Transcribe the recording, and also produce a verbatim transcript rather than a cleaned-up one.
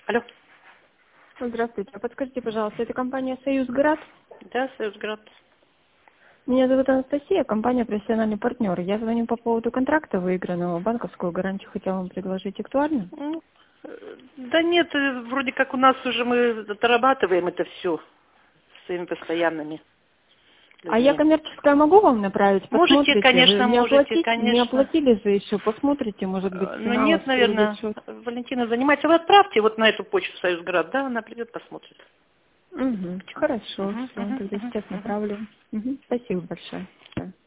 Алло. Здравствуйте. А подскажите, пожалуйста, это компания «Союзград»? Да, Союзград. Меня зовут Анастасия, компания «Профессиональный партнер». Я звоню по поводу контракта выигранного. Банковскую гарантию хотела вам предложить. Актуально? Ну, э, да нет, э, вроде как у нас уже мы дорабатываем это все своими постоянными А я людьми. коммерческое могу вам направить? Можете, Посмотрите. Вы конечно, не можете, оплатили, не конечно. оплатили же еще. Посмотрите, может быть, Э, с Ну финала нет, все идет наверное, счет. Валентина занимается. Вы отправьте вот на эту почту Союзград, да, она придет, посмотрит. Угу. Хорошо, Угу, все. угу, Тогда угу, сейчас угу. направлю. Мгм. Спасибо большое. Всё.